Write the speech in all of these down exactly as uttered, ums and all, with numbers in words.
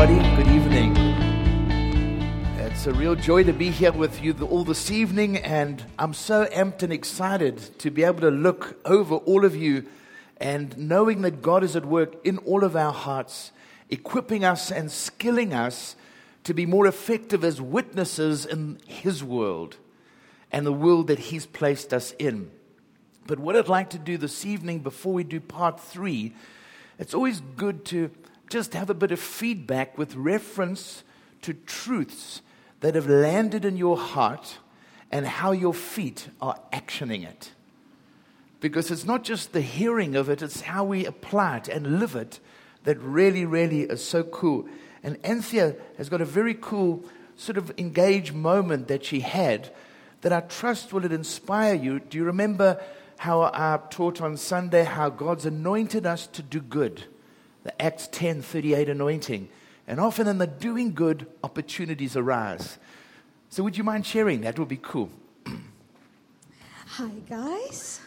everybody. Good evening. It's a real joy to be here with you all this evening, and I'm so amped and excited to be able to look over all of you and knowing that God is at work in all of our hearts, equipping us and skilling us to be more effective as witnesses in His world and the world that He's placed us in. But what I'd like to do this evening, before we do part three, it's always good to just have a bit of feedback with reference to truths that have landed in your heart and how your feet are actioning it. Because it's not just the hearing of it, it's how we apply it and live it that really, really is so cool. And Anthea has got a very cool sort of engaged moment that she had that I trust will it inspire you. Do you remember how I taught on Sunday how God's anointed us to do good? The Acts ten thirty-eight anointing. And often in the doing good, opportunities arise. So would you mind sharing? That would be cool. Hi, guys.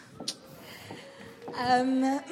Um,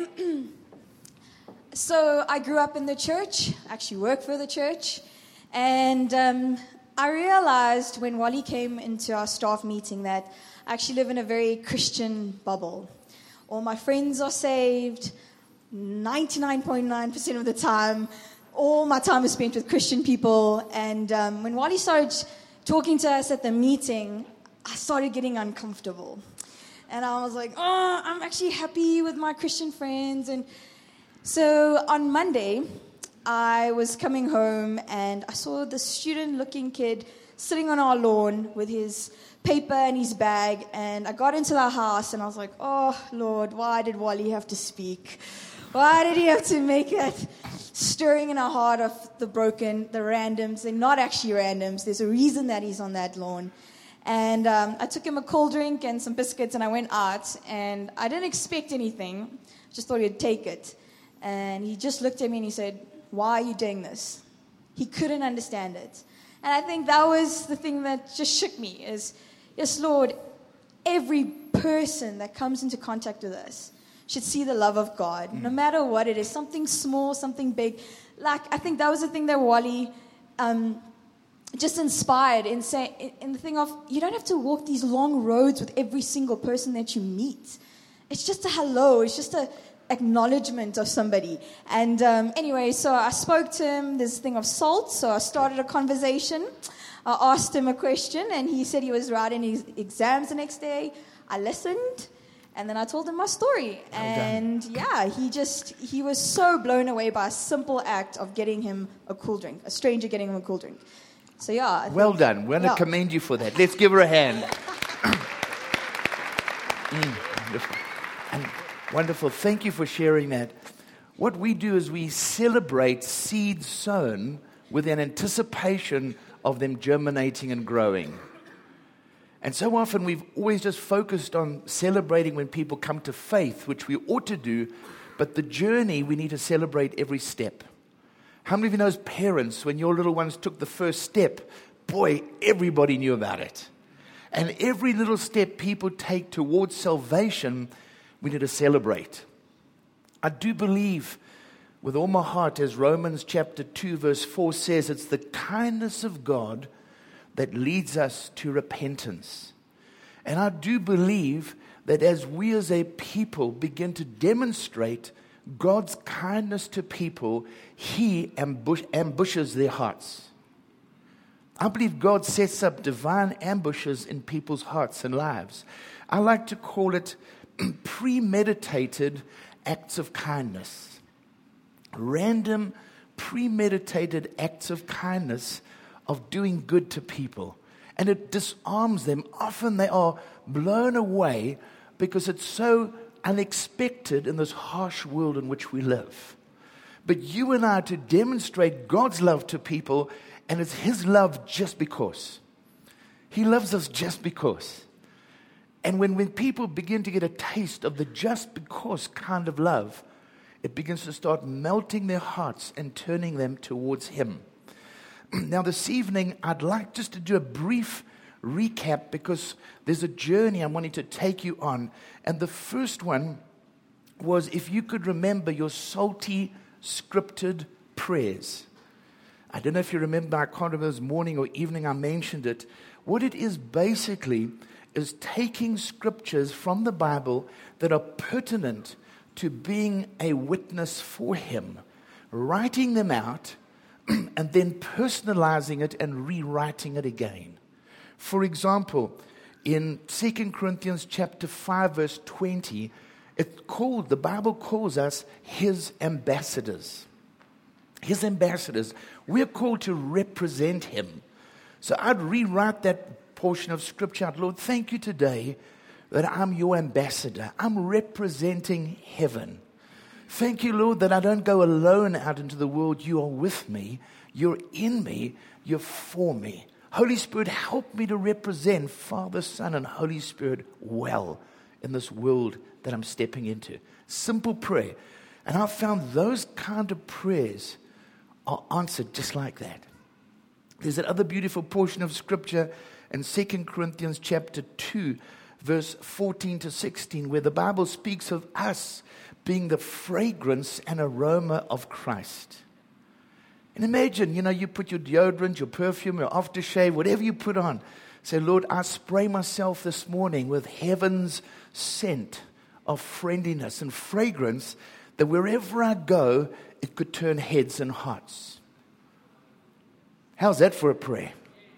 so I grew up in the church, actually work for the church. And um, I realized when Wally came into our staff meeting that I actually live in a very Christian bubble. All my friends are saved. ninety-nine point nine percent of the time, all my time is spent with Christian people. And um, when Wally started talking to us at the meeting, I started getting uncomfortable. And I was like, oh, I'm actually happy with my Christian friends. And so on Monday, I was coming home and I saw this student-looking kid sitting on our lawn with his paper and his bag. And I got into the house and I was like, oh, Lord, why did Wally have to speak? Why did he have to make it stirring in our heart of the broken, the randoms? They're not actually randoms. There's a reason that he's on that lawn. And um, I took him a cold drink and some biscuits, and I went out. And I didn't expect anything. Just thought he'd take it. And he just looked at me and he said, why are you doing this? He couldn't understand it. And I think that was the thing that just shook me is, yes, Lord, every person that comes into contact with us should see the love of God, no matter what it is, something small, something big. Like, I think that was the thing that Wally um, just inspired in, say, in the thing of, you don't have to walk these long roads with every single person that you meet. It's just a hello. It's just a acknowledgement of somebody. And um, anyway, so I spoke to him, this thing of salt, so I started a conversation. I asked him a question, and he said he was writing his exams the next day. I listened. And then I told him my story. Well and done. yeah, he just, he was so blown away by a simple act of getting him a cool drink, a stranger getting him a cool drink. So yeah. I Well think, done. We're going to yeah. commend you for that. Let's give her a hand. mm, wonderful. And wonderful. Thank you for sharing that. What we do is we celebrate seeds sown with an anticipation of them germinating and growing. And so often we've always just focused on celebrating when people come to faith, which we ought to do, but the journey, we need to celebrate every step. How many of you know as parents, when your little ones took the first step, boy, everybody knew about it. And every little step people take towards salvation, we need to celebrate. I do believe with all my heart, as Romans chapter two verse four says, it's the kindness of God that leads us to repentance. And I do believe that as we as a people begin to demonstrate God's kindness to people, He ambush, ambushes their hearts. I believe God sets up divine ambushes in people's hearts and lives. I like to call it premeditated acts of kindness. Random, premeditated acts of kindness of doing good to people. And it disarms them. Often they are blown away because it's so unexpected in this harsh world in which we live. But you and I are to demonstrate God's love to people, and it's His love just because. He loves us just because. And when, when people begin to get a taste of the just because kind of love, it begins to start melting their hearts and turning them towards Him. Now, this evening, I'd like just to do a brief recap because there's a journey I'm wanting to take you on. And the first one was if you could remember your salty, scripted prayers. I don't know if you remember, I can't remember this morning or evening I mentioned it. What it is basically is taking scriptures from the Bible that are pertinent to being a witness for Him, writing them out, and then personalizing it and rewriting it again. For example, in Second Corinthians chapter five, verse twenty, it's called, the Bible calls us His ambassadors. His ambassadors. We're called to represent Him. So I'd rewrite that portion of Scripture out. Lord, thank you today that I'm your ambassador. I'm representing heaven. Thank you, Lord, that I don't go alone out into the world. You are with me. You're in me. You're for me. Holy Spirit, help me to represent Father, Son, and Holy Spirit well in this world that I'm stepping into. Simple prayer. And I've found those kind of prayers are answered just like that. There's that other beautiful portion of Scripture in Second Corinthians chapter two, verse fourteen to sixteen, where the Bible speaks of us being the fragrance and aroma of Christ. And imagine, you know, you put your deodorant, your perfume, your aftershave, whatever you put on. Say, Lord, I spray myself this morning with heaven's scent of friendliness and fragrance, that wherever I go, it could turn heads and hearts. How's that for a prayer?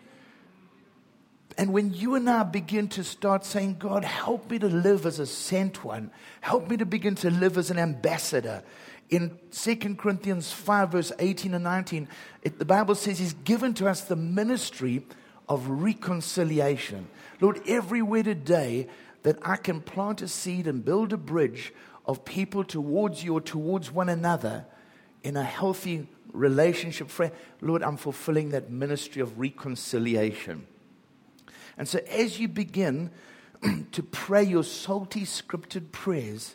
And when you and I begin to start saying, God, help me to live as a sent one. Help me to begin to live as an ambassador. In Second Corinthians five, verse eighteen and nineteen, it, the Bible says He's given to us the ministry of reconciliation. Lord, everywhere today that I can plant a seed and build a bridge of people towards you or towards one another in a healthy relationship, friend, Lord, I'm fulfilling that ministry of reconciliation. And so as you begin to pray your salty scripted prayers,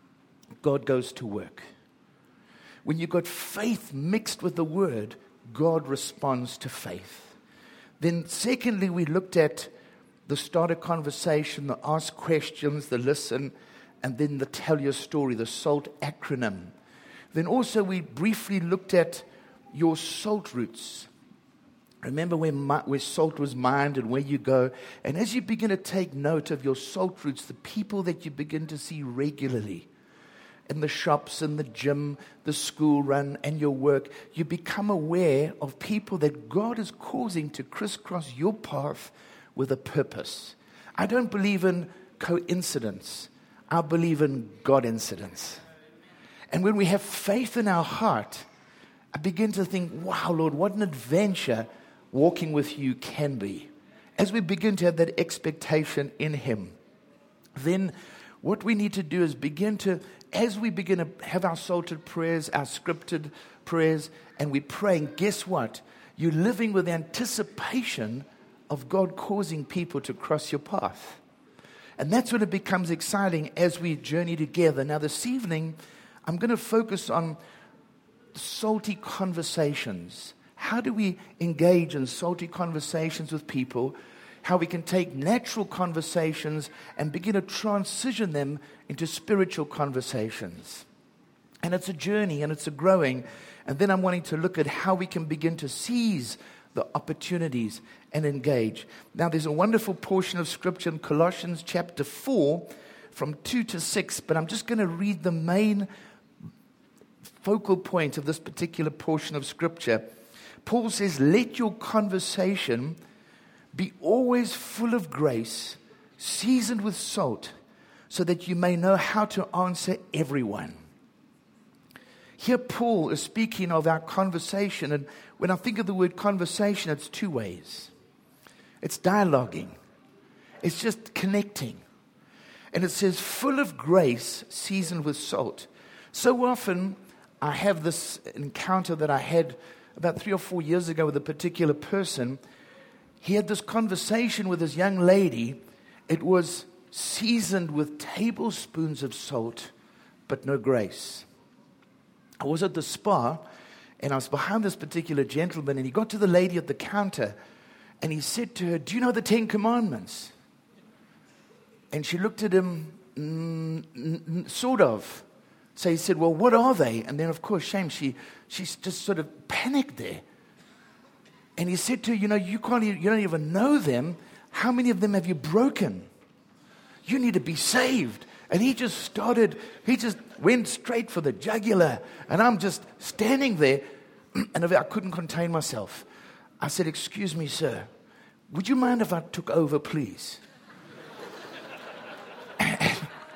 God goes to work. When you've got faith mixed with the word, God responds to faith. Then secondly, we looked at the start a conversation, the ask questions, the listen, and then the tell your story, the SALT acronym. Then also we briefly looked at your SALT roots. Remember where, where salt was mined and where you go. And as you begin to take note of your SALT roots, the people that you begin to see regularly in the shops, in the gym, the school run, and your work, you become aware of people that God is causing to crisscross your path with a purpose. I don't believe in coincidence. I believe in God incidents. And when we have faith in our heart, I begin to think, wow, Lord, what an adventure walking with you can be. As we begin to have that expectation in Him, then what we need to do is begin to, as we begin to have our salted prayers, our scripted prayers, and we're praying, guess what? You're living with anticipation of God causing people to cross your path. And that's when it becomes exciting as we journey together. Now this evening, I'm going to focus on salty conversations. How do we engage in salty conversations with people? How we can take natural conversations and begin to transition them into spiritual conversations. And it's a journey and it's a growing. And then I'm wanting to look at how we can begin to seize the opportunities and engage. Now there's a wonderful portion of Scripture in Colossians chapter four from two to six, but I'm just going to read the main focal point of this particular portion of Scripture. Paul says, let your conversation be always full of grace, seasoned with salt, so that you may know how to answer everyone. Here Paul is speaking of our conversation, and when I think of the word conversation, it's two ways. It's dialoguing. It's just connecting. And it says, full of grace, seasoned with salt. So often, I have this encounter that I had about three or four years ago with a particular person. He had this conversation with this young lady. It was seasoned with tablespoons of salt, but no grace. I was at the spa, and I was behind this particular gentleman, and he got to the lady at the counter, and he said to her, do you know the Ten Commandments? And she looked at him, mm, mm, sort of. So he said, well, what are they? And then, of course, shame, she, she just sort of panicked there. And he said to her, you know, you can't, even, you don't even know them. How many of them have you broken? You need to be saved. And he just started, he just went straight for the jugular. And I'm just standing there, and I couldn't contain myself. I said, excuse me, sir, would you mind if I took over, please? and,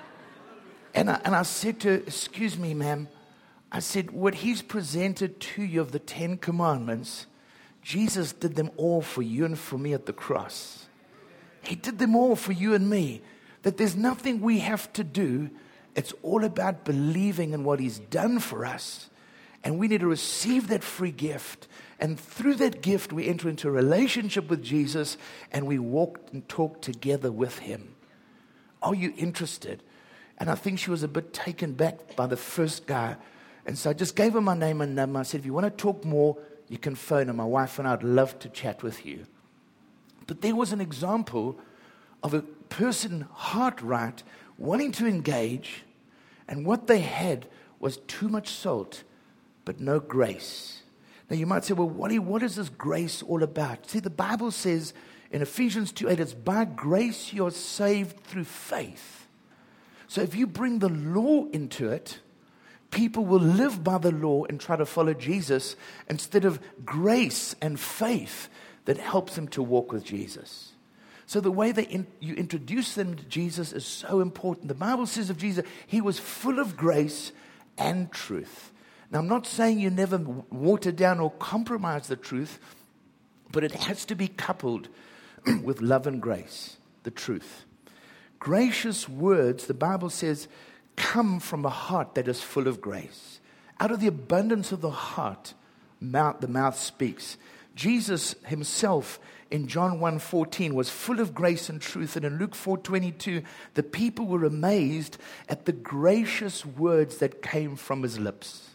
and, I, and I said to her, excuse me, ma'am, I said, what he's presented to you of the Ten Commandments, Jesus did them all for you and for me at the cross. He did them all for you and me. That there's nothing we have to do. It's all about believing in what he's done for us. And we need to receive that free gift. And through that gift, we enter into a relationship with Jesus and we walk and talk together with him. Are you interested? And I think she was a bit taken back by the first guy. And so I just gave her my name and number. I said, if you want to talk more, you can phone her. My wife and I would love to chat with you. But there was an example of a person, heart right, wanting to engage, and what they had was too much salt, but no grace. Now you might say, well, what, what is this grace all about? See, the Bible says in Ephesians two eight, it's by grace you're saved through faith. So if you bring the law into it, people will live by the law and try to follow Jesus instead of grace and faith that helps them to walk with Jesus. So the way they in, you introduce them to Jesus is so important. The Bible says of Jesus, he was full of grace and truth. Now, I'm not saying you never water down or compromise the truth, but it has to be coupled with love and grace, the truth. Gracious words, the Bible says, come from a heart that is full of grace. Out of the abundance of the heart, mouth, the mouth speaks. Jesus himself in John one fourteen was full of grace and truth. And in Luke four twenty-two, the people were amazed at the gracious words that came from his lips.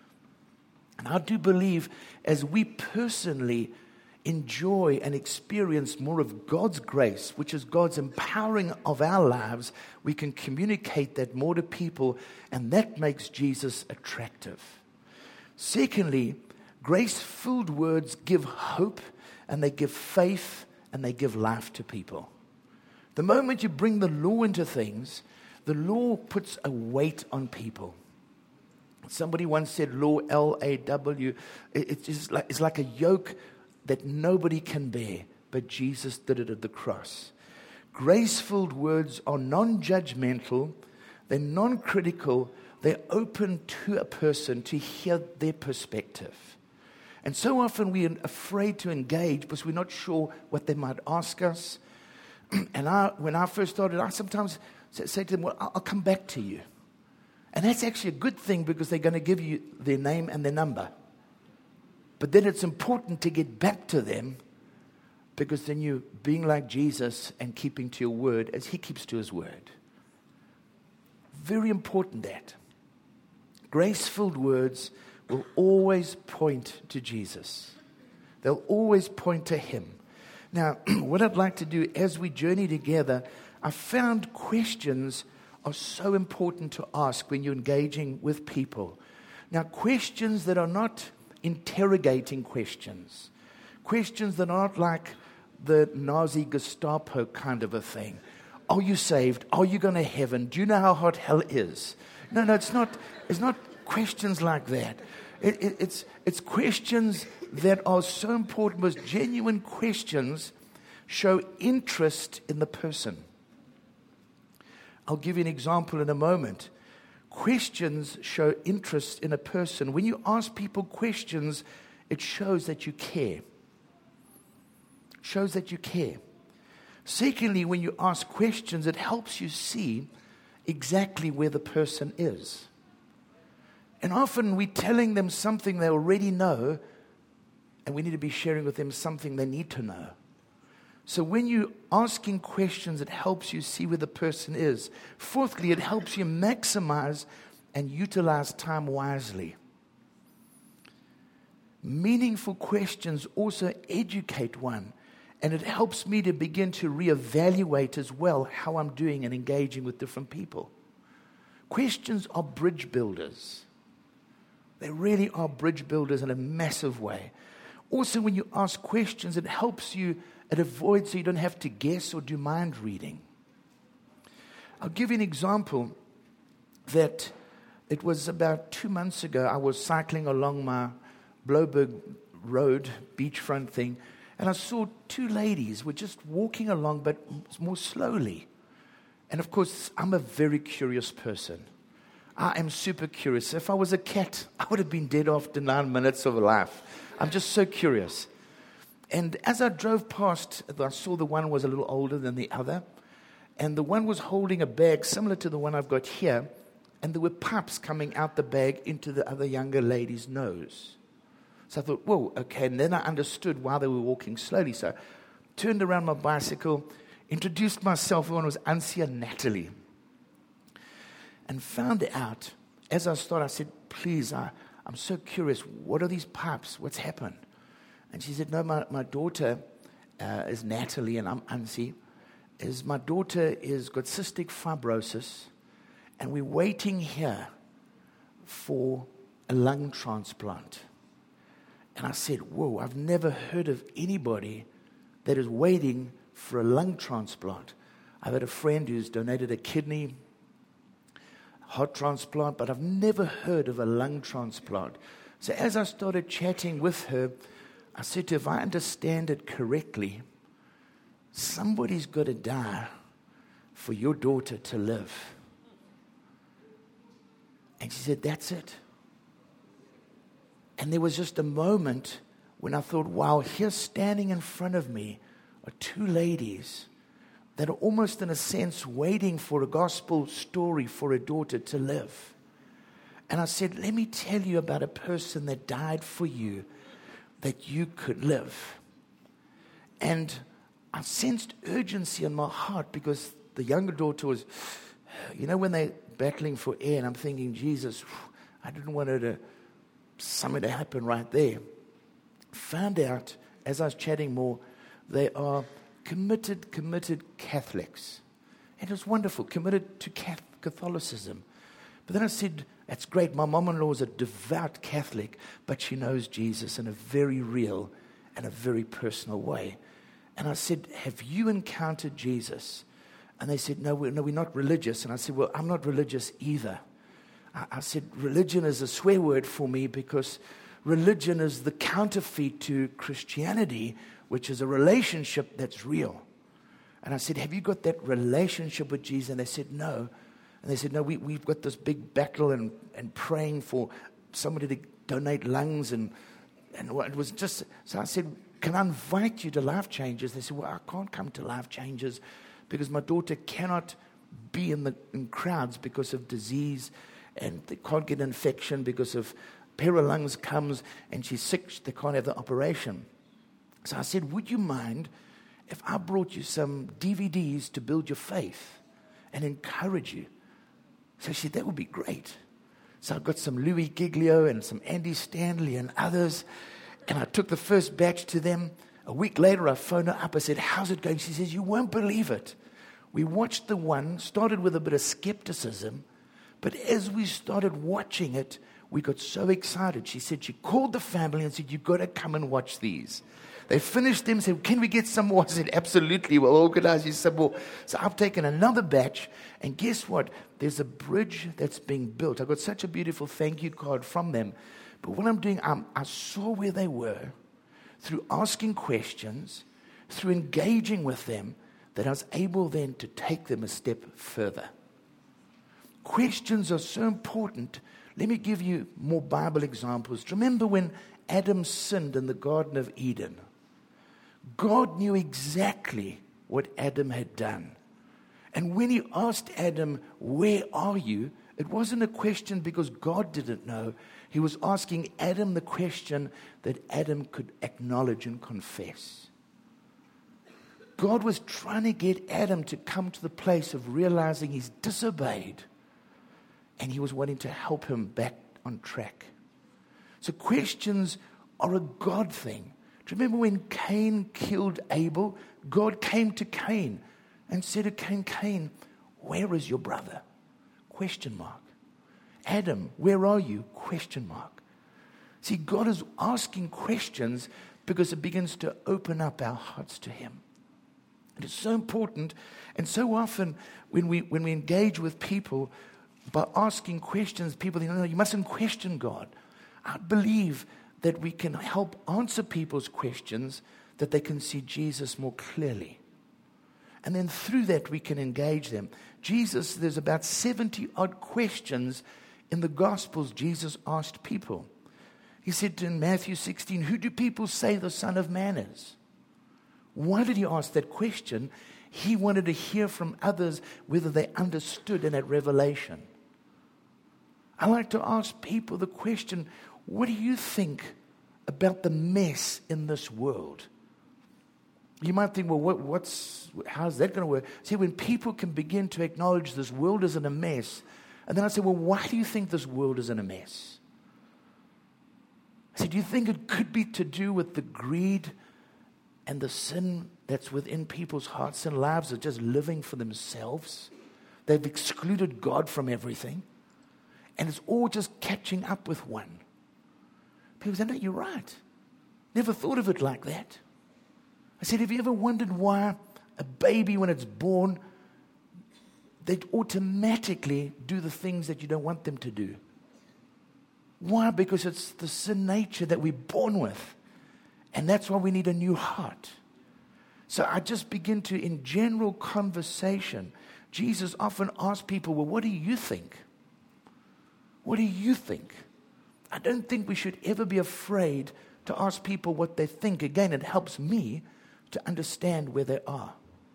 And I do believe as we personally enjoy and experience more of God's grace, which is God's empowering of our lives, we can communicate that more to people, and that makes Jesus attractive. Secondly, grace-filled words give hope, and they give faith, and they give life to people. The moment you bring the law into things, the law puts a weight on people. Somebody once said law, L A W, it's, just like, it's like a yoke that nobody can bear, but Jesus did it at the cross. Grace-filled words are non-judgmental, they're non-critical, they're open to a person to hear their perspective. And so often we are afraid to engage because we're not sure what they might ask us. And I, when I first started, I sometimes say to them, well, I'll come back to you. And that's actually a good thing because they're going to give you their name and their number. But then it's important to get back to them because then you're being like Jesus and keeping to your word as he keeps to his word. Very important that. Grace-filled words will always point to Jesus. They'll always point to him. Now, what I'd like to do as we journey together, I found questions are so important to ask when you're engaging with people. Now, questions that are not interrogating questions. Questions that aren't like the Nazi Gestapo kind of a thing. Are you saved? Are you going to heaven? Do you know how hot hell is? No, no, it's not. It's not questions like that. It, it, it's it's questions that are so important because genuine questions show interest in the person. I'll give you an example in a moment. Questions show interest in a person. When you ask people questions, it shows that you care. It shows that you care. Secondly, when you ask questions, it helps you see exactly where the person is. And often we're telling them something they already know, and we need to be sharing with them something they need to know. So when you're asking questions, it helps you see where the person is. Fourthly, it helps you maximize and utilize time wisely. Meaningful questions also educate one, and it helps me to begin to reevaluate as well how I'm doing and engaging with different people. Questions are bridge builders. They really are bridge builders in a massive way. Also, when you ask questions, it helps you, it avoids so you don't have to guess or do mind reading. I'll give you an example that it was about two months ago. I was cycling along my Bloberg Road beachfront thing, and I saw two ladies were just walking along, but more slowly. And of course, I'm a very curious person. I am super curious. If I was a cat, I would have been dead after nine minutes of life. I'm just so curious. And as I drove past, I saw the one was a little older than the other. And the one was holding a bag similar to the one I've got here. And there were pipes coming out the bag into the other younger lady's nose. So I thought, whoa, okay. And then I understood why they were walking slowly. So I turned around my bicycle, introduced myself. One was Ansia Natalie. And found out, as I started, I said, please, I, I'm so curious. What are these pipes? What's happened? And she said, no, my, my daughter uh, is Natalie, and I'm Ansi. Is my daughter is got cystic fibrosis, and we're waiting here for a lung transplant. And I said, whoa, I've never heard of anybody that is waiting for a lung transplant. I've had a friend who's donated a kidney, heart transplant, but I've never heard of a lung transplant. So as I started chatting with her, I said to her, if I understand it correctly, somebody's got to die for your daughter to live. And she said, that's it. And there was just a moment when I thought, wow, here standing in front of me are two ladies that are almost in a sense waiting for a gospel story for a daughter to live. And I said, let me tell you about a person that died for you, that you could live. And I sensed urgency in my heart because the younger daughter was, you know, when they're battling for air, and I'm thinking, Jesus, I didn't want her to, something to happen right there. Found out, as I was chatting more, they are committed, committed Catholics. And it was wonderful, committed to Catholicism. But then I said, that's great. My mom-in-law is a devout Catholic, but she knows Jesus in a very real and a very personal way. And I said, have you encountered Jesus? And they said, no, we're, no, we're not religious. And I said, well, I'm not religious either. I, I said, religion is a swear word for me because religion is the counterfeit to Christianity, which is a relationship that's real. And I said, have you got that relationship with Jesus? And they said, no. And they said, no, we, we've got this big battle and, and praying for somebody to donate lungs. And, and it was just, so I said, can I invite you to Life Changers? They said, well, I can't come to Life Changers because my daughter cannot be in the in crowds because of disease, and they can't get an infection because of pair of lungs comes and she's sick, they can't have the operation. So I said, would you mind if I brought you some D V Ds to build your faith and encourage you? So she said, that would be great. So I got some Louis Giglio and some Andy Stanley and others, and I took the first batch to them. A week later, I phoned her up. I said, how's it going? She says, you won't believe it. We watched the one, started with a bit of skepticism, but as we started watching it, we got so excited. She said she called the family and said, you've got to come and watch these. They finished them, said, can we get some more? I said, absolutely, we'll organize you some more. So I've taken another batch, and guess what? There's a bridge that's being built. I got such a beautiful thank you card from them. But what I'm doing, I'm, I saw where they were through asking questions, through engaging with them, that I was able then to take them a step further. Questions are so important. Let me give you more Bible examples. Remember when Adam sinned in the Garden of Eden? God knew exactly what Adam had done. And when he asked Adam, where are you? It wasn't a question because God didn't know. He was asking Adam the question that Adam could acknowledge and confess. God was trying to get Adam to come to the place of realizing he's disobeyed, and he was wanting to help him back on track. So questions are a God thing. Do you remember when Cain killed Abel? God came to Cain and said to Cain, Cain, where is your brother? Question mark. Adam, where are you? Question mark. See, God is asking questions because it begins to open up our hearts to Him. And it's so important, and so often when we when we engage with people by asking questions, people think, no, no, you mustn't question God. I believe that we can help answer people's questions, that they can see Jesus more clearly. And then through that we can engage them. Jesus, there's about seventy odd questions in the Gospels Jesus asked people. He said in Matthew sixteen, who do people say the Son of Man is? Why did he ask that question? He wanted to hear from others whether they understood in that revelation. I like to ask people the question, what do you think about the mess in this world? You might think, well, what, what's, how's that going to work? See, when people can begin to acknowledge this world is in a mess, and then I say, well, why do you think this world is in a mess? I say, do you think it could be to do with the greed and the sin that's within people's hearts and lives of just living for themselves? They've excluded God from everything, and it's all just catching up with one. People say, no, you're right. Never thought of it like that. I said, have you ever wondered why a baby, when it's born, they automatically do the things that you don't want them to do? Why? Because it's the sin nature that we're born with. And that's why we need a new heart. So I just begin to, in general conversation, Jesus often asks people, well, what do you think? What do you think? I don't think we should ever be afraid to ask people what they think. Again, it helps me to understand where they are.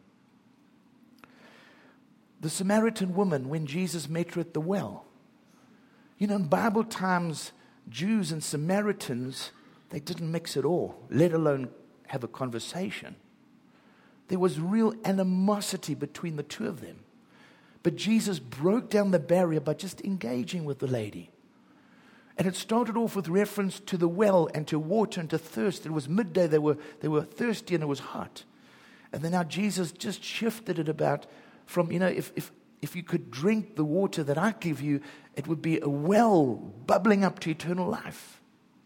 The Samaritan woman, when Jesus met her at the well. You know, in Bible times, Jews and Samaritans, they didn't mix at all, let alone have a conversation. There was real animosity between the two of them. But Jesus broke down the barrier by just engaging with the lady. And it started off with reference to the well and to water and to thirst. It was midday, they were, they were thirsty and it was hot. And then now Jesus just shifted it about from, you know, if, if, if you could drink the water that I give you, it would be a well bubbling up to eternal life.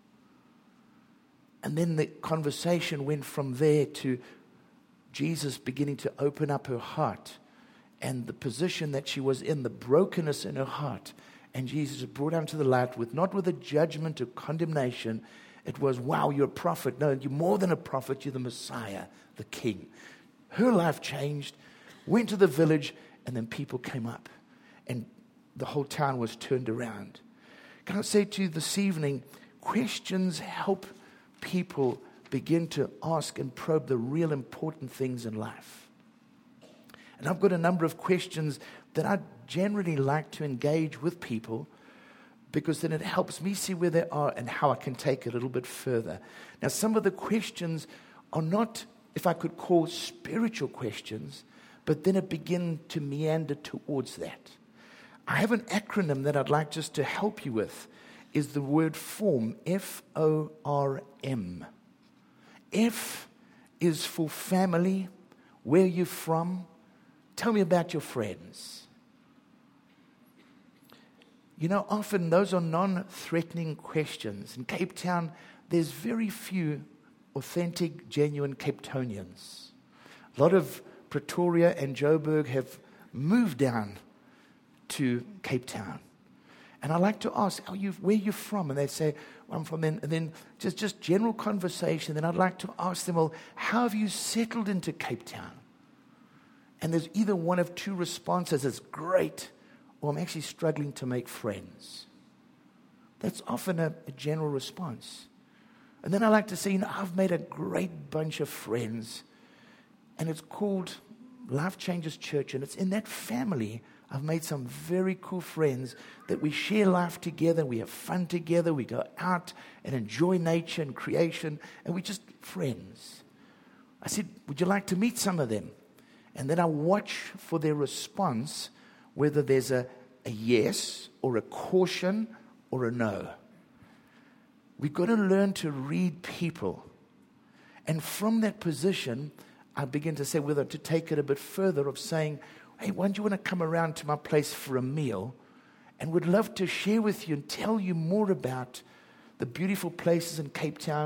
And then the conversation went from there to Jesus beginning to open up her heart and the position that she was in, the brokenness in her heart. And Jesus brought her to the light with not with a judgment or condemnation. It was, wow, you're a prophet. No, you're more than a prophet. You're the Messiah, the King. Her life changed, went to the village, and then people came up. And the whole town was turned around. Can I say to you this evening, questions help people begin to ask and probe the real important things in life. And I've got a number of questions that I generally like to engage with people because then it helps me see where they are and how I can take it a little bit further. Now, some of the questions are not, if I could call, spiritual questions, but then it begin to meander towards that. I have an acronym that I'd like just to help you with, is the word form, F O R M. F is for family, where you're from. Tell me about your friends. You know, often those are non-threatening questions. In Cape Town, there's very few authentic, genuine Cape Townians. A lot of Pretoria and Joburg have moved down to Cape Town. And I like to ask, are you, where are you from? And they say, well, I'm from then. And then just, just general conversation. Then I'd like to ask them, well, how have you settled into Cape Town? And there's either one of two responses, it's great, or I'm actually struggling to make friends. That's often a, a general response. And then I like to say, you know, I've made a great bunch of friends, and it's called Life Changes Church, and it's in that family I've made some very cool friends that we share life together, we have fun together, we go out and enjoy nature and creation, and we're just friends. I said, would you like to meet some of them? And then I watch for their response, whether there's a, a yes or a caution or a no. We've got to learn to read people. And from that position, I begin to say whether to take it a bit further of saying, hey, why don't you want to come around to my place for a meal? And would love to share with you and tell you more about the beautiful places in Cape Town,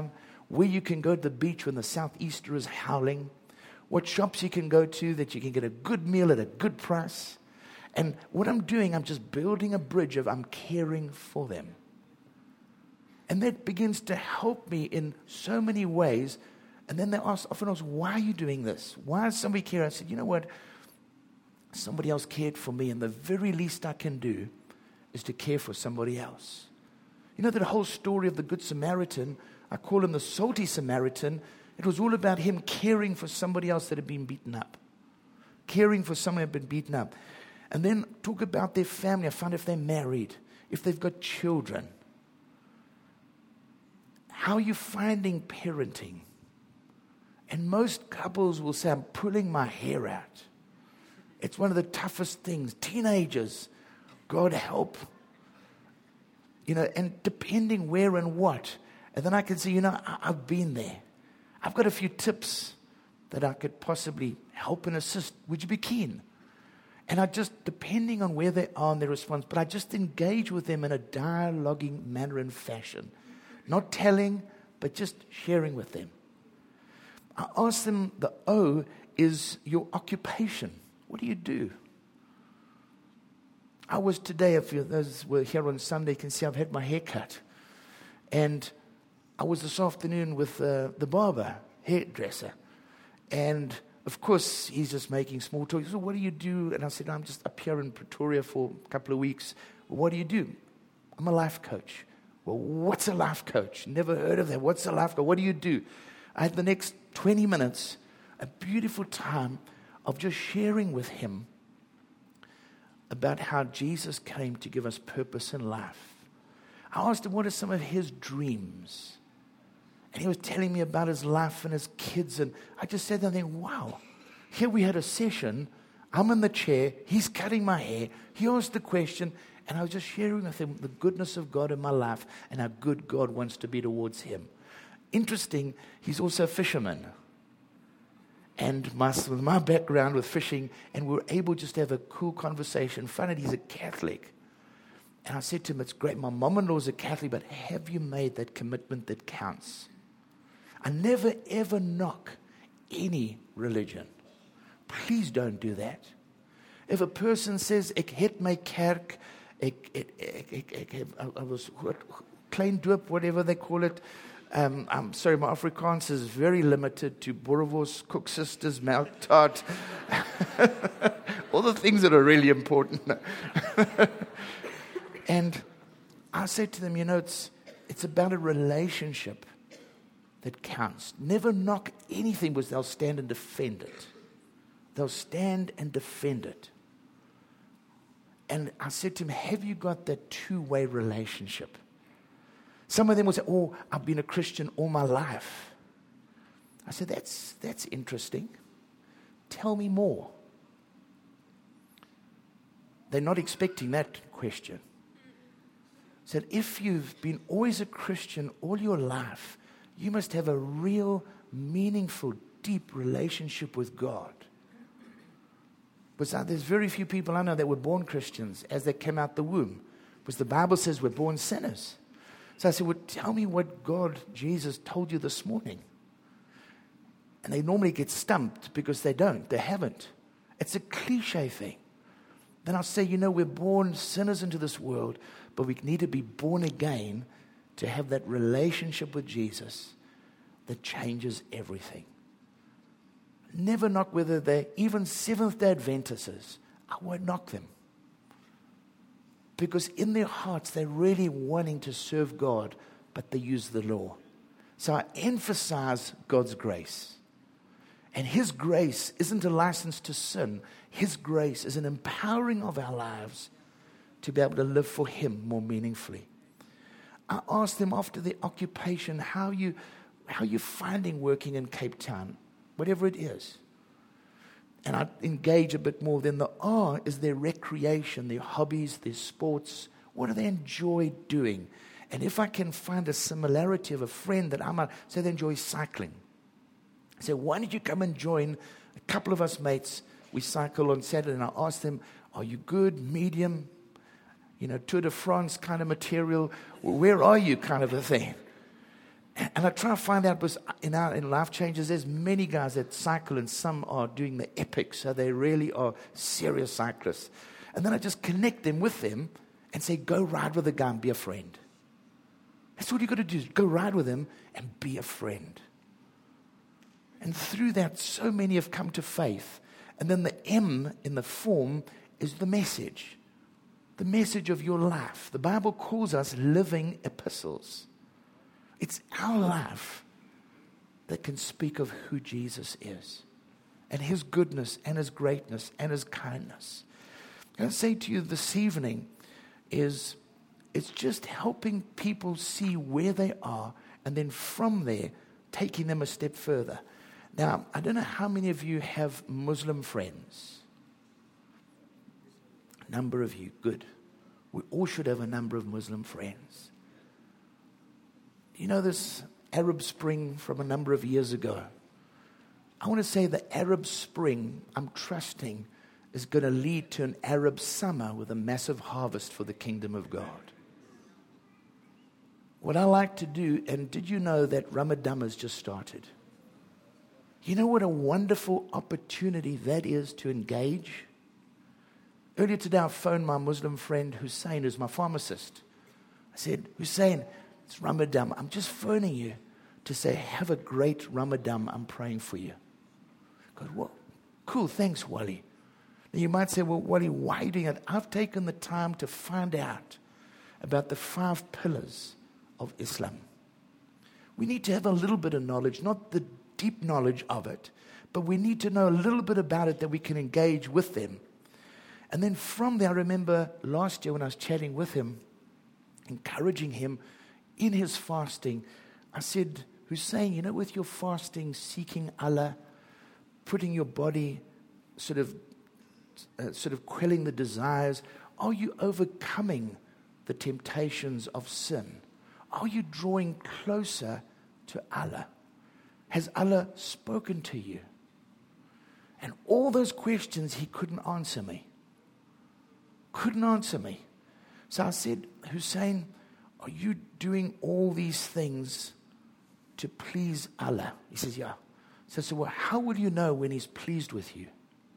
where you can go to the beach when the southeaster is howling, what shops you can go to that you can get a good meal at a good price. And what I'm doing, I'm just building a bridge of I'm caring for them. And that begins to help me in so many ways. And then they ask, often ask, why are you doing this? Why is somebody caring? I said, you know what? Somebody else cared for me, and the very least I can do is to care for somebody else. You know that whole story of the Good Samaritan, I call him the salty Samaritan. It was all about him caring for somebody else that had been beaten up. Caring for someone who had been beaten up. And then talk about their family. I find if they're married, if they've got children. How are you finding parenting? And most couples will say, I'm pulling my hair out. It's one of the toughest things. Teenagers, God help. You know, and depending where and what. And then I can say, you know, I, I've been there. I've got a few tips that I could possibly help and assist. Would you be keen? And I just, depending on where they are and their response, but I just engage with them in a dialoguing manner and fashion. Not telling, but just sharing with them. I ask them, the O is your occupation. What do you do? I was today, if you, those were here on Sunday, you can see I've had my hair cut. And I was this afternoon with uh, the barber, hairdresser. And of course, he's just making small talk. He said, what do you do? And I said, I'm just up here in Pretoria for a couple of weeks. Well, what do you do? I'm a life coach. Well, what's a life coach? Never heard of that. What's a life coach? What do you do? I had the next twenty minutes, a beautiful time of just sharing with him about how Jesus came to give us purpose in life. I asked him, what are some of his dreams? And he was telling me about his life and his kids. And I just said that thing, wow. Here we had a session. I'm in the chair. He's cutting my hair. He asked the question. And I was just sharing with him the goodness of God in my life and how good God wants to be towards him. Interesting, he's also a fisherman. And my, with my background with fishing, and we were able just to have a cool conversation. Found out he's a Catholic. And I said to him, it's great, my mom-in-law is a Catholic, but have you made that commitment that counts? I never ever knock any religion. Please don't do that. If a person says, ek het my kerk, ek, ek, ek, ek, ek, ek, I was, what, klein doop, whatever they call it, Um, I'm sorry, my Afrikaans is very limited to boerewors, cook sisters, mouth tart, all the things that are really important. And I said to them, you know, it's it's about a relationship that counts. Never knock anything because they'll stand and defend it. They'll stand and defend it. And I said to him, have you got that two-way relationship? Some of them will say, oh, I've been a Christian all my life. I said, that's that's interesting. Tell me more. They're not expecting that question. I said, if you've been always a Christian all your life, you must have a real, meaningful, deep relationship with God. Because there's very few people I know that were born Christians as they came out the womb. Because the Bible says we're born sinners. So I said, well, tell me what God, Jesus, told you this morning. And they normally get stumped because they don't. They haven't. It's a cliche thing. Then I'll say, you know, we're born sinners into this world, but we need to be born again to have that relationship with Jesus that changes everything. Never knock whether they're even Seventh-day Adventists. I won't knock them. Because in their hearts, they're really wanting to serve God, but they use the law. So I emphasize God's grace. And His grace isn't a license to sin. His grace is an empowering of our lives to be able to live for Him more meaningfully. I asked them after their occupation, how you, how you finding working in Cape Town, whatever it is. And I engage a bit more. Then the R is their recreation, their hobbies, their sports. What do they enjoy doing? And if I can find a similarity of a friend that I might say they enjoy cycling. I say, why don't you come and join a couple of us mates? We cycle on Saturday, and I ask them, are you good, medium, you know, Tour de France kind of material? Where are you kind of a thing? And I try to find out, because in our in Life Changes, there's many guys that cycle, and some are doing the epic, so they really are serious cyclists. And then I just connect them with them and say, go ride with a guy and be a friend. That's what you've got to do, go ride with him and be a friend. And through that, so many have come to faith. And then the M in the form is the message. The message of your life. The Bible calls us living epistles. It's our life that can speak of who Jesus is, and his goodness and his greatness and his kindness. I'm going to say to you this evening is it's just helping people see where they are, and then from there, taking them a step further. Now, I don't know how many of you have Muslim friends. A number of you, good. We all should have a number of Muslim friends. You know this Arab Spring from a number of years ago? I want to say the Arab Spring, I'm trusting, is going to lead to an Arab summer with a massive harvest for the kingdom of God. What I like to do, and did you know that Ramadan has just started? You know what a wonderful opportunity that is to engage? Earlier today, I phoned my Muslim friend Hussein, who's my pharmacist. I said, Hussein, it's Ramadan. I'm just phoning you to say, have a great Ramadan. I'm praying for you. I go, well, cool, thanks, Wally. Now you might say, well, Wally, why are you doing it? I've taken the time to find out about the five pillars of Islam. We need to have a little bit of knowledge, not the deep knowledge of it, but we need to know a little bit about it that we can engage with them. And then from there, I remember last year when I was chatting with him, encouraging him in his fasting, I said, Hussein, you know, with your fasting, seeking Allah, putting your body sort of, uh, sort of quelling the desires, are you overcoming the temptations of sin? Are you drawing closer to Allah? Has Allah spoken to you? And all those questions he couldn't answer me. Couldn't answer me. So I said, Hussein, are you doing all these things to please Allah? He says, yeah. So I said, well, how will you know when he's pleased with you?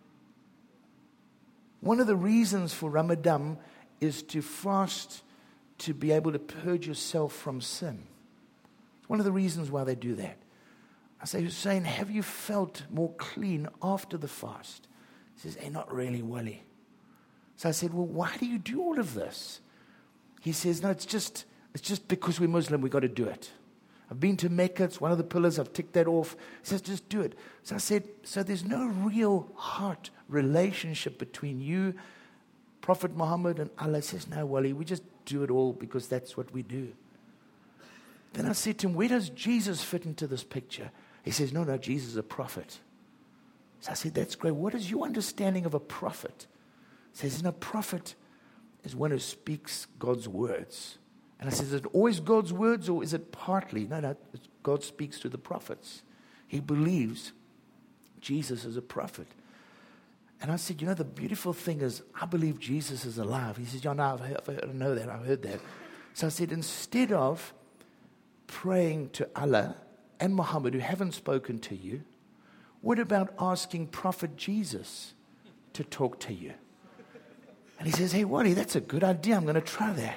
One of the reasons for Ramadan is to fast, to be able to purge yourself from sin. It's one of the reasons why they do that. I say, Hussein, have you felt more clean after the fast? He says, hey, not really, Wally. So I said, well, why do you do all of this? He says, no, it's just it's just because we're Muslim, we've got to do it. I've been to Mecca, it's one of the pillars, I've ticked that off. He says, just do it. So I said, so there's no real heart relationship between you, Prophet Muhammad, and Allah. He says, no, Wally, we just do it all because that's what we do. Then I said to him, where does Jesus fit into this picture? He says, no, no, Jesus is a prophet. So I said, that's great. What is your understanding of a prophet? He says, no, a prophet is one who speaks God's words. And I said, is it always God's words or is it partly? No, no, God speaks to the prophets. He believes Jesus is a prophet. And I said, you know, the beautiful thing is, I believe Jesus is alive. He says, yeah, no, I've heard, I don't know that, I've heard that. So I said, instead of praying to Allah and Muhammad, who haven't spoken to you, what about asking Prophet Jesus to talk to you? And he says, hey, Wally, that's a good idea. I'm going to try that.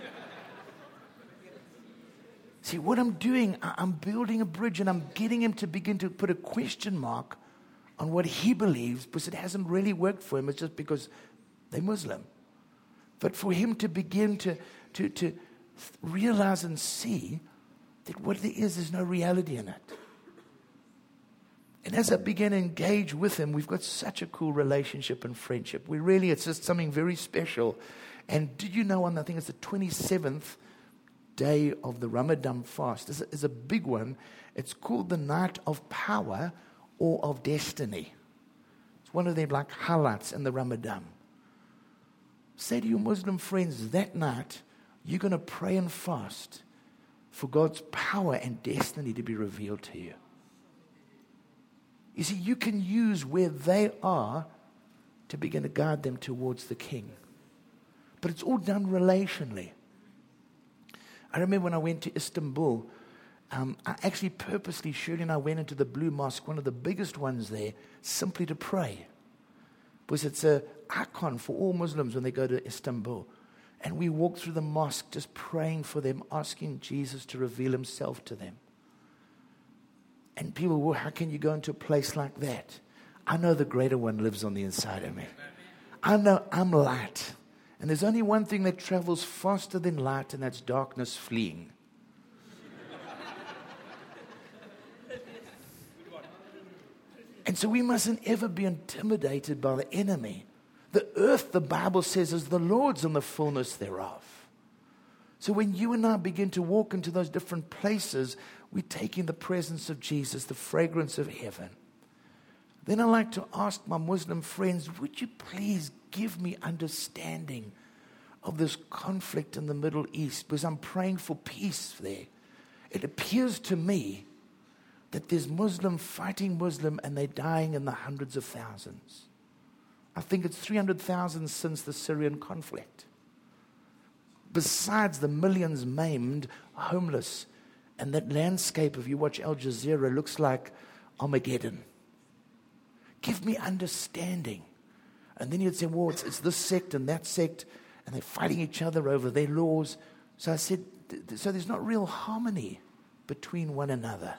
See, what I'm doing, I'm building a bridge and I'm getting him to begin to put a question mark on what he believes, because it hasn't really worked for him. It's just because they're Muslim. But for him to begin to, to, to realize and see that what there is, there's no reality in it. And as I began to engage with him, we've got such a cool relationship and friendship. We really, it's just something very special. And did you know on, I think it's the twenty-seventh day of the Ramadan fast, is a, is a big one. It's called the Night of Power or of Destiny. It's one of their like highlights in the Ramadan. Say to your Muslim friends, that night, you're going to pray and fast for God's power and destiny to be revealed to you. You see, you can use where they are to begin to guide them towards the King. But it's all done relationally. I remember when I went to Istanbul, Um, I actually purposely, Shirley and I went into the Blue Mosque, one of the biggest ones there, simply to pray. Because it's an icon for all Muslims when they go to Istanbul. And we walked through the mosque just praying for them, asking Jesus to reveal himself to them. And people, well, how can you go into a place like that? I know the greater one lives on the inside of me. I know I'm light. And there's only one thing that travels faster than light, and that's darkness fleeing. And so we mustn't ever be intimidated by the enemy. The earth, the Bible says, is the Lord's and the fullness thereof. So when you and I begin to walk into those different places, we take in the presence of Jesus, the fragrance of heaven. Then I like to ask my Muslim friends, would you please give me understanding of this conflict in the Middle East? Because I'm praying for peace there. It appears to me that there's Muslim fighting Muslim and they're dying in the hundreds of thousands. I think it's three hundred thousand since the Syrian conflict. Besides the millions maimed, homeless, and that landscape, if you watch Al Jazeera, looks like Armageddon. Give me understanding. And then you'd say, well, it's, it's this sect and that sect, and they're fighting each other over their laws. So I said, so there's not real harmony between one another.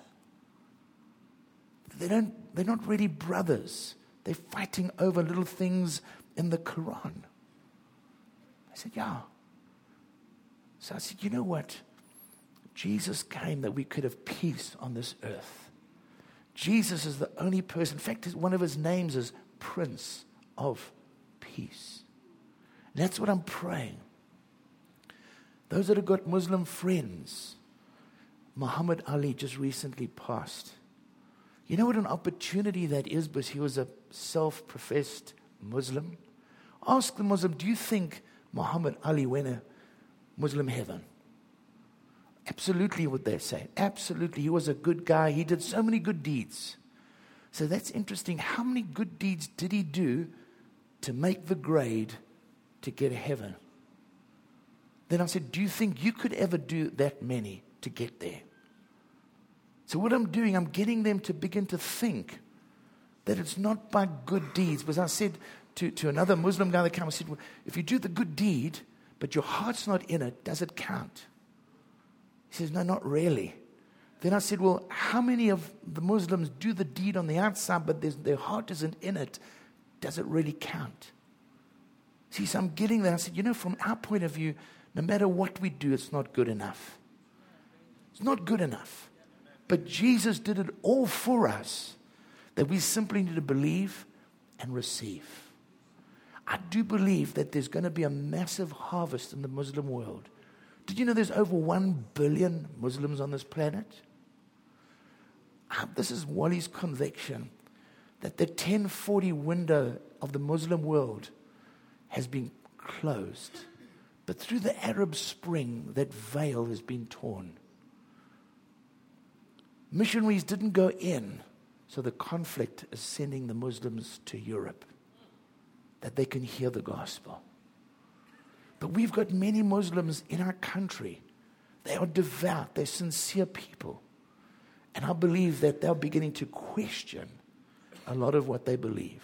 They don't, they're not really brothers. They're fighting over little things in the Quran. I said, yeah. So I said, you know what? Jesus came that we could have peace on this earth. Jesus is the only person. In fact, one of his names is Prince of Peace. And that's what I'm praying. Those that have got Muslim friends, Muhammad Ali just recently passed. You know what an opportunity that is, because he was a self-professed Muslim? Ask the Muslim, do you think Muhammad Ali went to Muslim heaven? Absolutely, what they say. Absolutely. He was a good guy. He did so many good deeds. So that's interesting. How many good deeds did he do to make the grade to get to heaven? Then I said, do you think you could ever do that many to get there? So what I'm doing, I'm getting them to begin to think that it's not by good deeds. Because I said to, to another Muslim guy that came, I said, well, if you do the good deed, but your heart's not in it, does it count? He says, no, not really. Then I said, well, how many of the Muslims do the deed on the outside, but their heart isn't in it? Does it really count? See, so I'm getting there. I said, you know, from our point of view, no matter what we do, it's not good enough. It's not good enough. But Jesus did it all for us, that we simply need to believe and receive. I do believe that there's going to be a massive harvest in the Muslim world. Did you know there's over one billion Muslims on this planet? This is Wally's conviction, that the ten forty window of the Muslim world has been closed. But through the Arab Spring, that veil has been torn. Missionaries didn't go in, so the conflict is sending the Muslims to Europe, that they can hear the gospel. But we've got many Muslims in our country. They are devout, they're sincere people. And I believe that they're beginning to question a lot of what they believe.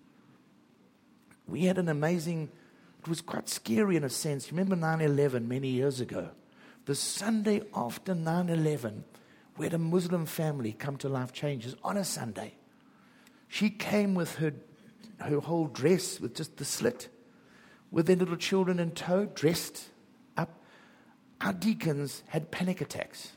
We had an amazing, it was quite scary in a sense. Remember nine eleven many years ago? The Sunday after nine eleven, we had a Muslim family come to Life Changes on a Sunday. She came with her, her whole dress with just the slit, with their little children in tow, dressed up. Our deacons had panic attacks.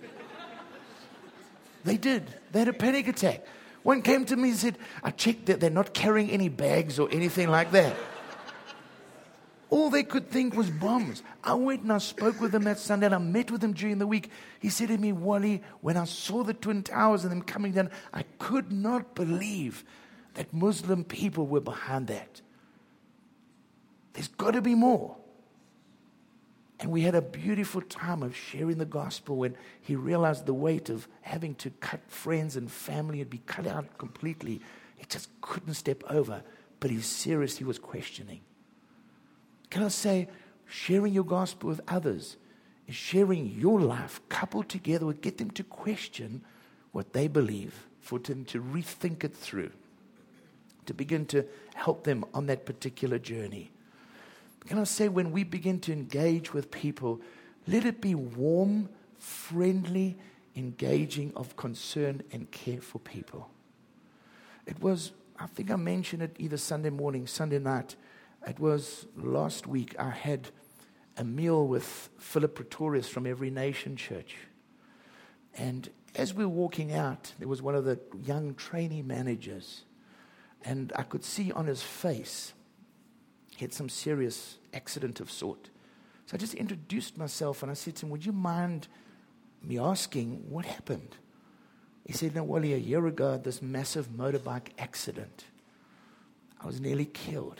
They did. They had a panic attack. One came to me and said, I checked that they're not carrying any bags or anything like that. All they could think was bombs. I went and I spoke with him that Sunday, and I met with him during the week. He said to me, Wally, when I saw the Twin Towers and them coming down, I could not believe that Muslim people were behind that. There's got to be more. And we had a beautiful time of sharing the gospel when he realized the weight of having to cut friends and family and be cut out completely. He just couldn't step over. But he's serious, he was questioning. Can I say, sharing your gospel with others sharing your life, coupled together with get them to question what they believe, for them to rethink it through, to begin to help them on that particular journey. Can I say, when we begin to engage with people, let it be warm, friendly, engaging of concern and care for people. It was, I think I mentioned it either Sunday morning, Sunday night. It was last week I had a meal with Philip Pretorius from Every Nation Church. And as we were walking out, there was one of the young trainee managers. And I could see on his face, he had some serious accident of sort. So I just introduced myself and I said to him, would you mind me asking what happened? He said, no, Wally, a year ago, I had this massive motorbike accident. I was nearly killed.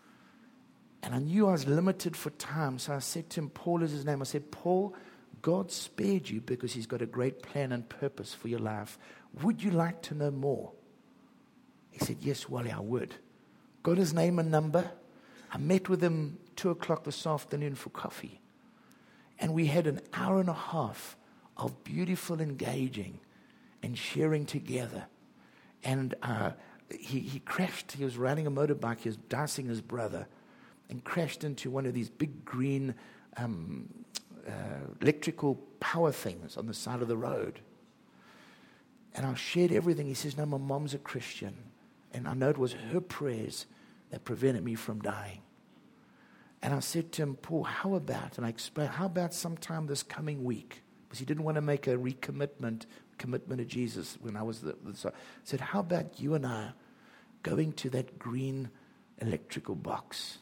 And I knew I was limited for time, so I said to him, Paul is his name. I said, Paul, God spared you because he's got a great plan and purpose for your life. Would you like to know more? He said, yes, Wally, I would. Got his name and number. I met with him two o'clock this afternoon for coffee. And we had an hour and a half of beautiful engaging and sharing together. And uh, he, he crashed. He was riding a motorbike. He was dicing his brother and crashed into one of these big green um, uh, electrical power things on the side of the road. And I shared everything. He says, no, my mom's a Christian. And I know it was her prayers that prevented me from dying. And I said to him, Paul, how about, and I explained, how about sometime this coming week? Because he didn't want to make a recommitment, commitment to Jesus when I was the, the so I said, how about you and I going to that green electrical box?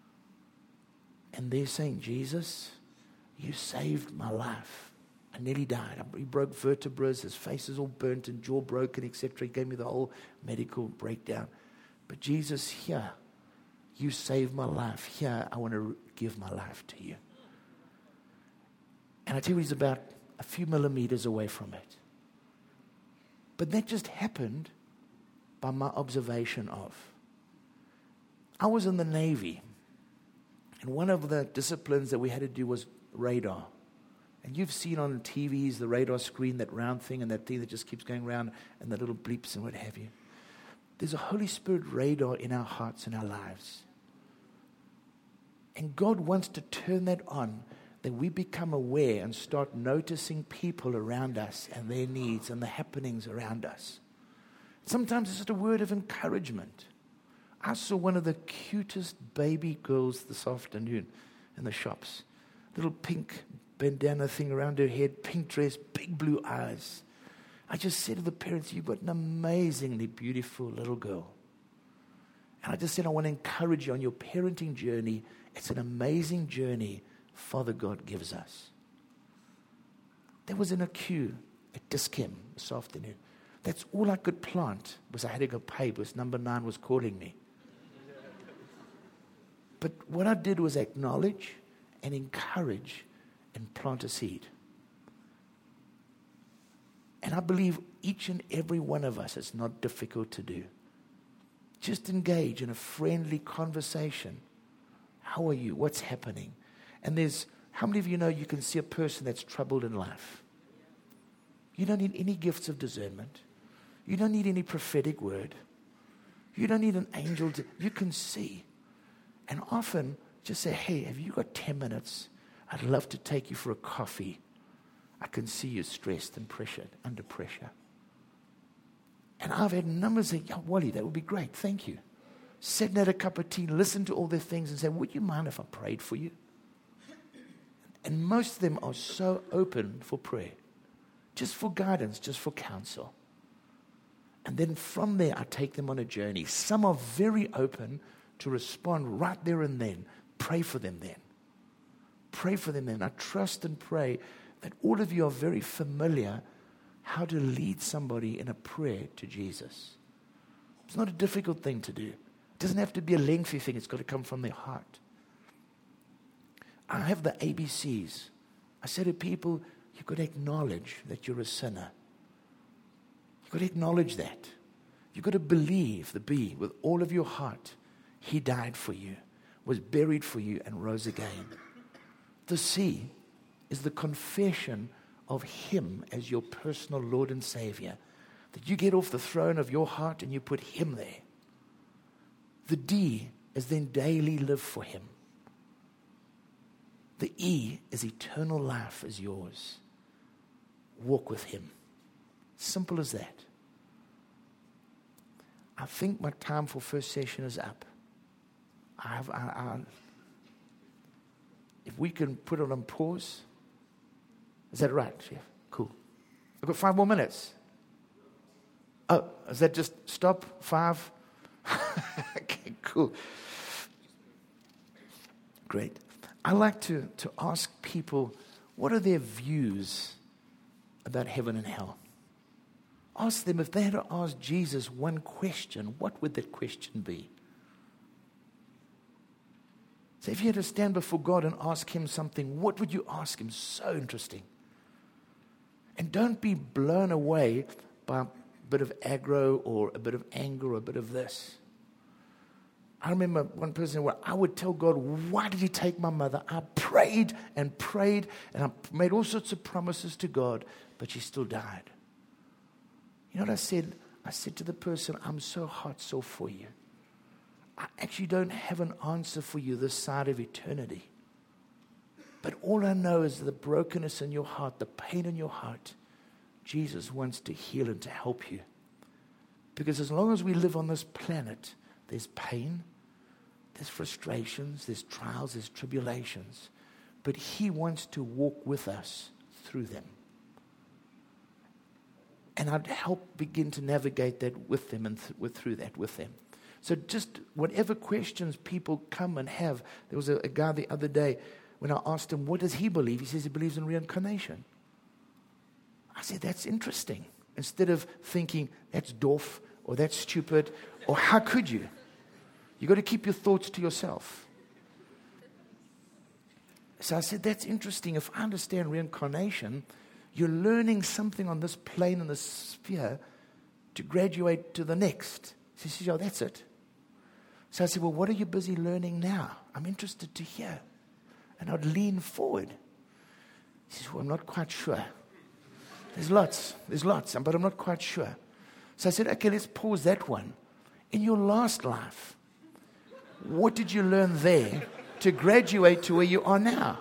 And they're saying, Jesus, you saved my life. I nearly died. He broke vertebrae, his face is all burnt and jaw broken, et cetera. He gave me the whole medical breakdown. But Jesus, here, you saved my life. Here, I want to give my life to you. And I tell you, he's about a few millimeters away from it. But that just happened by my observation of. I was in the Navy. And one of the disciplines that we had to do was radar. And you've seen on T Vs the radar screen, that round thing and that thing that just keeps going around and the little bleeps and what have you. There's a Holy Spirit radar in our hearts and our lives. And God wants to turn that on, that we become aware and start noticing people around us and their needs and the happenings around us. Sometimes it's just a word of encouragement. I saw one of the cutest baby girls this afternoon in the shops. Little pink bandana thing around her head, pink dress, big blue eyes. I just said to the parents, you've got an amazingly beautiful little girl. And I just said, I want to encourage you on your parenting journey. It's an amazing journey Father God gives us. There was in a queue at Dis-Chem this afternoon. That's all I could plant, was I had to go pay because number nine was calling me. But what I did was acknowledge and encourage and plant a seed. And I believe each and every one of us, it's not difficult to do. Just engage in a friendly conversation. How are you? What's happening? And there's, how many of you know you can see a person that's troubled in life? You don't need any gifts of discernment. You don't need any prophetic word. You don't need an angel to, you can see. And often just say, hey, have you got ten minutes? I'd love to take you for a coffee. I can see you're stressed and pressured, under pressure. And I've had numbers say, yeah, Wally, that would be great, thank you. Sit and have a cup of tea, listen to all their things and say, would you mind if I prayed for you? And most of them are so open for prayer, just for guidance, just for counsel. And then from there, I take them on a journey. Some are very open to respond right there and then. Pray for them then. Pray for them then. I trust and pray that all of you are very familiar how to lead somebody in a prayer to Jesus. It's not a difficult thing to do. It doesn't have to be a lengthy thing. It's got to come from their heart. I have the A B Cs. I say to people, you've got to acknowledge that you're a sinner. You've got to acknowledge that. You've got to believe the B with all of your heart. He died for you, was buried for you, and rose again. The C, is the confession of Him as your personal Lord and Savior. That you get off the throne of your heart and you put Him there. The D is then daily live for Him. The E is eternal life is yours. Walk with Him. Simple as that. I think my time for first session is up. I have, I, I, if we can put it on pause. Is that right, Chef? Cool. I've got five more minutes. Oh, is that just stop? Five? Okay, cool. Great. I like to, to ask people, what are their views about heaven and hell? Ask them, if they had to ask Jesus one question, what would that question be? So if you had to stand before God and ask Him something, what would you ask Him? So interesting. And don't be blown away by a bit of aggro or a bit of anger or a bit of this. I remember one person where I would tell God, why did He take my mother? I prayed and prayed and I made all sorts of promises to God, but she still died. You know what I said? I said to the person, I'm so heart sore for you. I actually don't have an answer for you this side of eternity. But all I know is the brokenness in your heart, the pain in your heart, Jesus wants to heal and to help you. Because as long as we live on this planet, there's pain, there's frustrations, there's trials, there's tribulations. But He wants to walk with us through them. And I'd help begin to navigate that with them and th- with, through that with them. So just whatever questions people come and have. There was a, a guy the other day, when I asked him, what does he believe? He says he believes in reincarnation. I said, that's interesting. Instead of thinking, that's doof, or that's stupid, or how could you? You've got to keep your thoughts to yourself. So I said, that's interesting. If I understand reincarnation, you're learning something on this plane and this sphere to graduate to the next. He says, oh, that's it. So I said, well, what are you busy learning now? I'm interested to hear. And I'd lean forward. He says, well, I'm not quite sure. There's lots, there's lots, but I'm not quite sure. So I said, okay, let's pause that one. In your last life, what did you learn there to graduate to where you are now?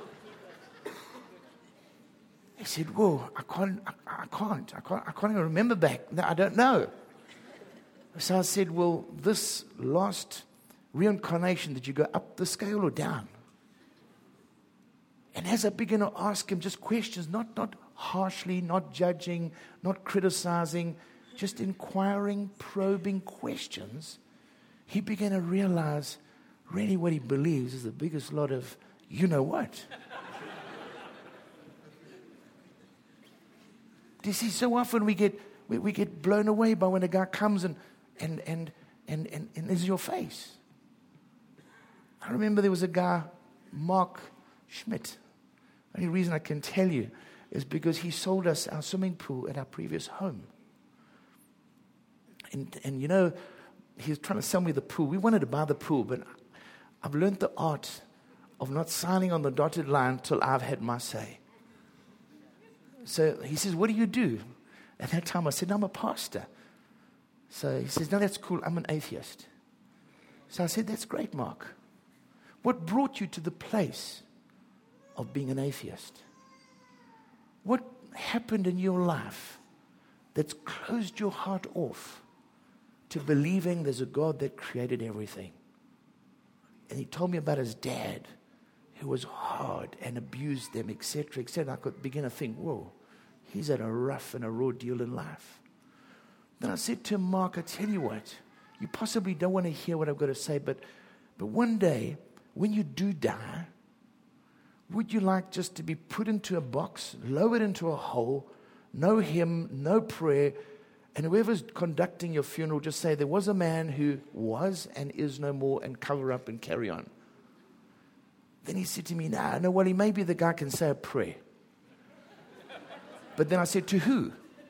He said, whoa, I can't, I, I can't, I can't, I can't even remember back. No, I don't know. So I said, well, this last reincarnation, did you go up the scale or down? And as I began to ask him just questions, not, not harshly, not judging, not criticizing, just inquiring, probing questions, he began to realize really what he believes is the biggest lot of you know what. Do you see, so often we get we, we get blown away by when a guy comes and and and and and, and is in your face. I remember there was a guy, Mark Schmidt. The only reason I can tell you is because he sold us our swimming pool at our previous home. And and you know, he was trying to sell me the pool. We wanted to buy the pool, but I've learned the art of not signing on the dotted line till I've had my say. So he says, what do you do? At that time I said, no, I'm a pastor. So he says, no, that's cool. I'm an atheist. So I said, that's great, Mark. What brought you to the place of being an atheist? What happened in your life that's closed your heart off to believing there's a God that created everything? And he told me about his dad, who was hard and abused them, et cetera, et cetera. I could begin to think, whoa, he's had a rough and a raw deal in life. Then I said to him, Mark, I tell you what, you possibly don't want to hear what I've got to say, but, but one day, when you do die, would you like just to be put into a box, lowered into a hole, no hymn, no prayer, and whoever's conducting your funeral just say, there was a man who was and is no more, and cover up and carry on? Then he said to me, nah, no, well, maybe the guy can say a prayer. But then I said, to who?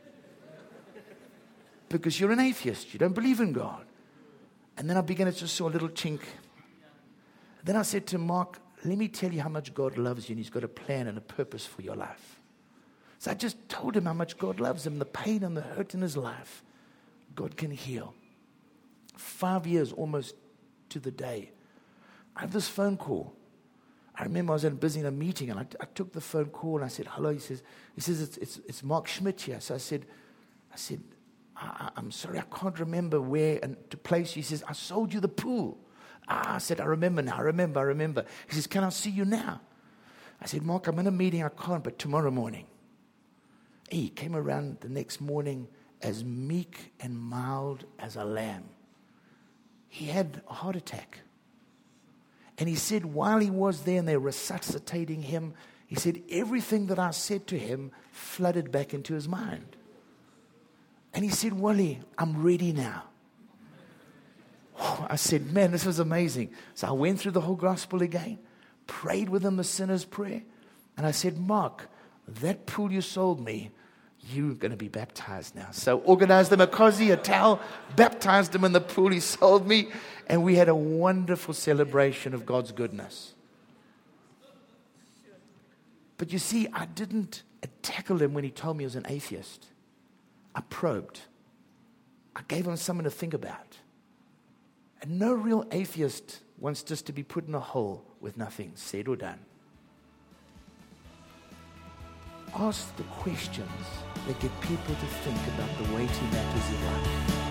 Because you're an atheist. You don't believe in God. And then I began to just saw a little chink. Then I said to Mark, let me tell you how much God loves you, and He's got a plan and a purpose for your life. So I just told him how much God loves him, the pain and the hurt in his life. God can heal. Five years almost to the day. I have this phone call. I remember I was in busy in a meeting, and I, I took the phone call, and I said, hello. He says, he says it's, it's, it's Mark Schmidt here. So I said, I said, I, I'm sorry, I can't remember where and to place you. He says, I sold you the pool. Ah, I said, I remember now, I remember, I remember. He says, can I see you now? I said, Mark, I'm in a meeting, I can't, but tomorrow morning. He came around the next morning as meek and mild as a lamb. He had a heart attack. And he said while he was there and they were resuscitating him, he said everything that I said to him flooded back into his mind. And he said, Wally, I'm ready now. I said, man, this was amazing. So I went through the whole gospel again, prayed with him the sinner's prayer. And I said, Mark, that pool you sold me, you're going to be baptized now. So organized him a cozy, a towel, baptized him in the pool he sold me, and we had a wonderful celebration of God's goodness. But you see, I didn't tackle him when he told me he was an atheist. I probed. I gave him something to think about. And no real atheist wants just to be put in a hole with nothing said or done. Ask the questions that get people to think about the weighty matters of life.